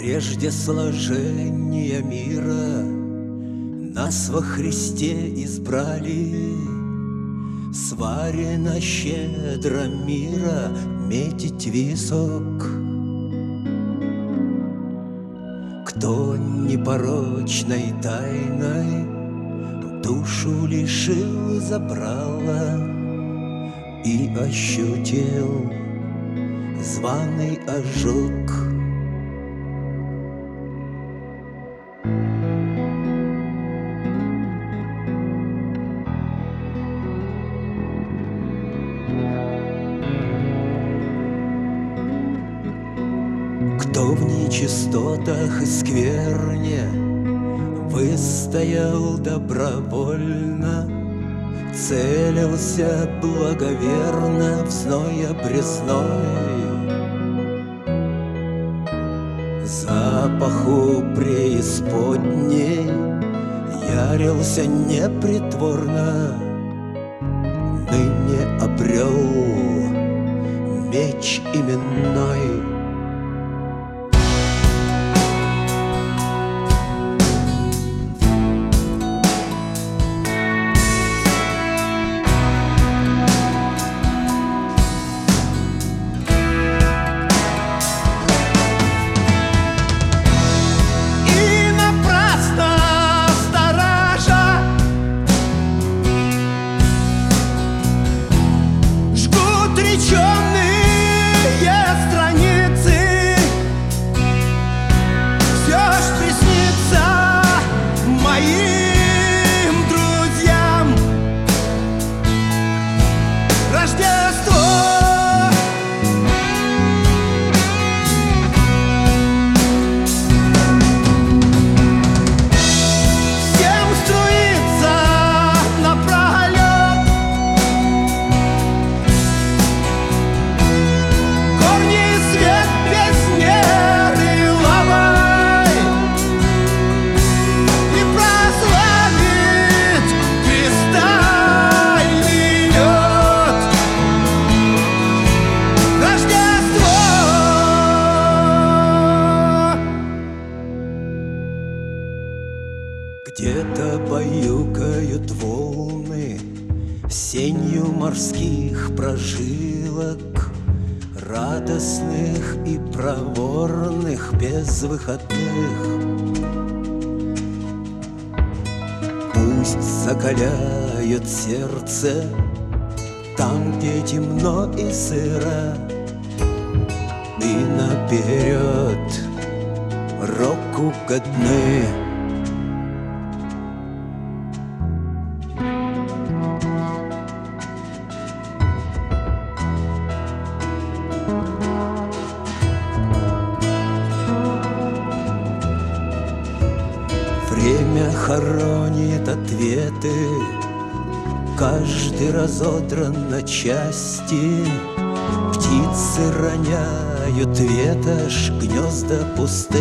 Прежде сложения мира нас во Христе избрали. Сварено щедро мира метить висок. Кто непорочной тайной душу лишил забрала и ощутил званый ожог. Кто в нечистотах и скверне выстоял добровольно, целился благоверно в зной обрезной. Запаху преисподней ярился непритворно, ныне обрел меч именной. Где-то баюкают волны сенью морских прожилок, радостных и проворных, без выходных. Пусть закаляют сердце там, где темно и сыро, и наперед року годны. Время хоронит ответы, каждый разодран на части. Птицы роняют ветошь, гнезда пусты.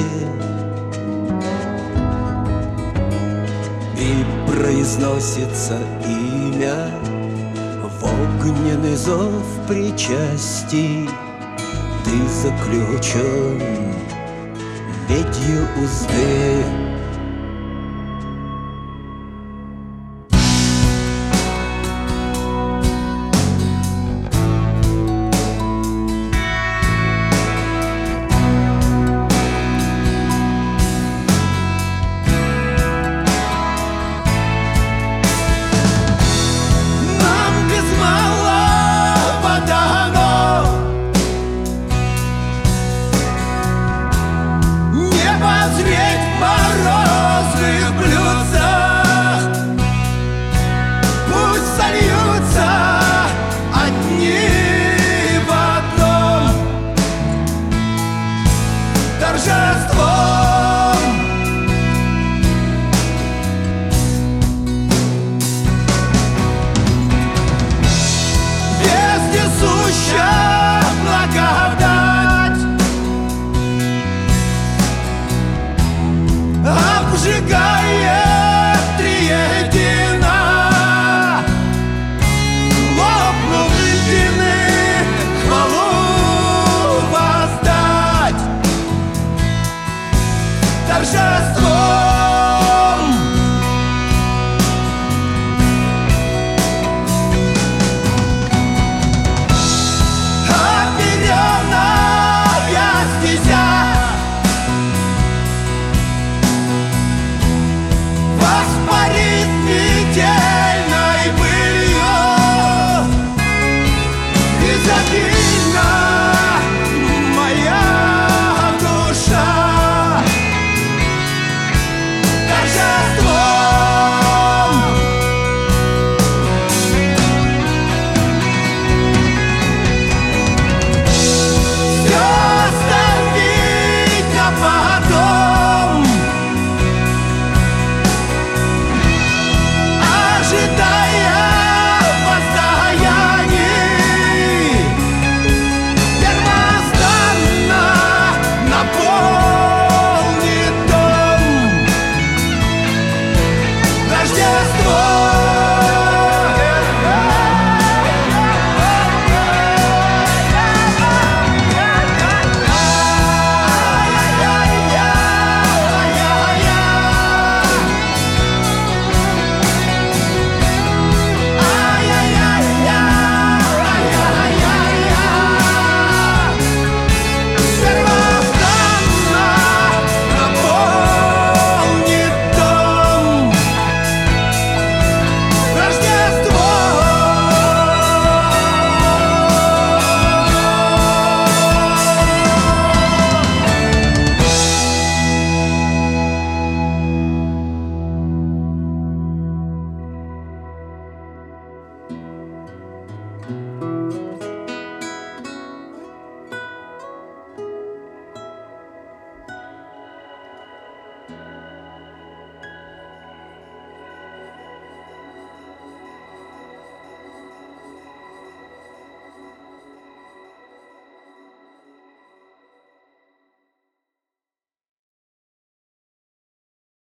И произносится имя в огненный зов причастий. Ты заключен медью узды. Благодать обжигает.